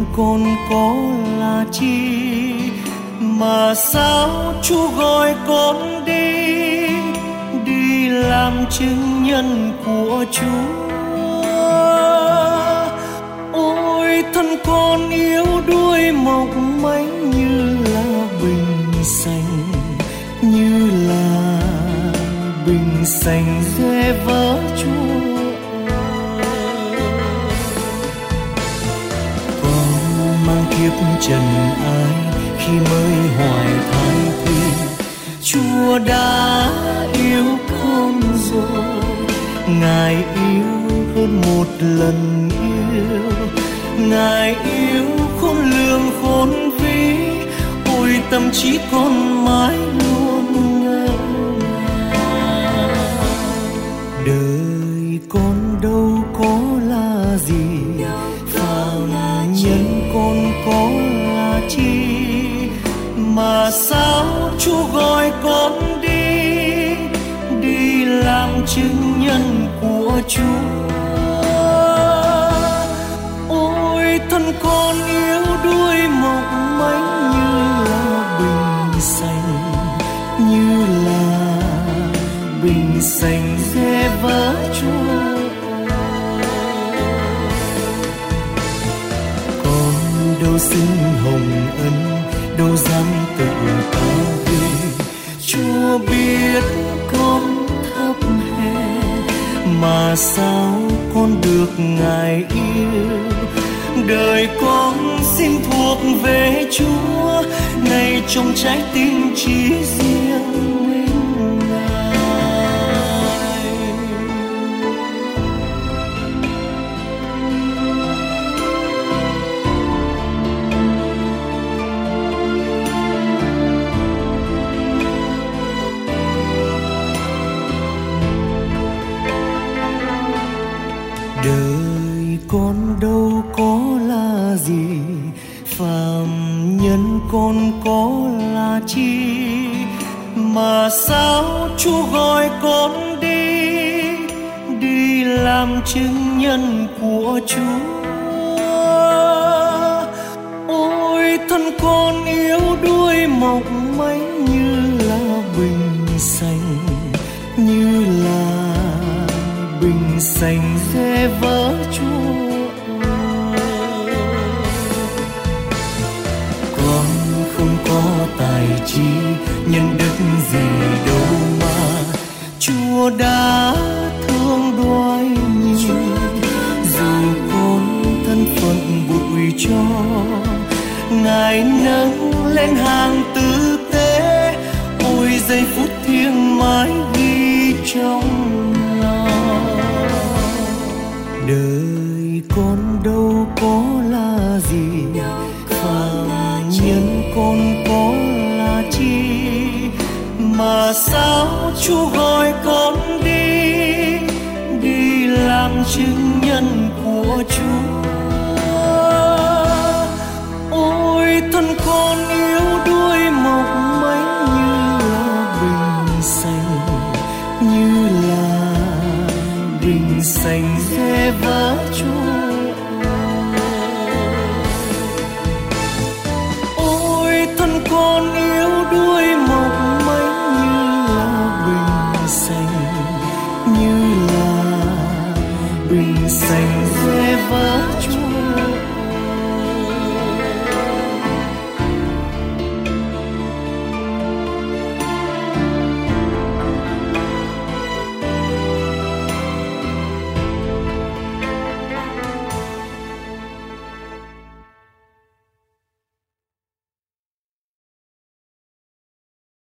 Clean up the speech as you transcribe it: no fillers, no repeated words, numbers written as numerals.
con có là chi, mà sao Chúa gọi con đi làm chứng nhân của Chúa. Ôi thân con yếu đuối mong manh như là bình xanh, như là bình xanh dễ vỡ Chúa. Con mang kiếp trần ai khi mới hoài thai thì Chúa đã yêu con rồi. Ngài yêu hơn một lần yêu, Ngài yêu khôn lường khôn vĩ. Ôi tâm trí con mãi luôn ngỡ ngàng. Đời con đâu có là gì, phàm nhân con có là chi, mà sao Chúa gọi con đi làm chứng nhân của Chúa. Ôi thân con yếu đuối mong manh như là bình xanh, như là bình xanh dễ vỡ Chúa. Con đâu xin hồng ân, đâu dám tự cao vinh. Chúa biết con thấp hèn, mà sao con được Ngài yêu. Đời con xin thuộc về Chúa, này trong trái tim chỉ riêng mình Ngài. Đời con đâu có là gì, phàm nhân con có là chi, mà sao Chúa gọi con đi làm chứng nhân của Chúa. Ôi thân con yếu đuối mong manh như là bình xanh, như là bình xanh dễ vỡ Chúa. Con không có tài trí nhân đức gì đâu mà Chúa đã thương đoái nhìn. Dù con thân phận bụi cho, Ngài nâng lên hàng tử tế. Ôi giây phút thiêng mãi ghi trong lòng. Đời con đâu có là gì, phàm nhân con có là chi, mà sao Chúa gọi con đi làm chứng nhân của Chúa.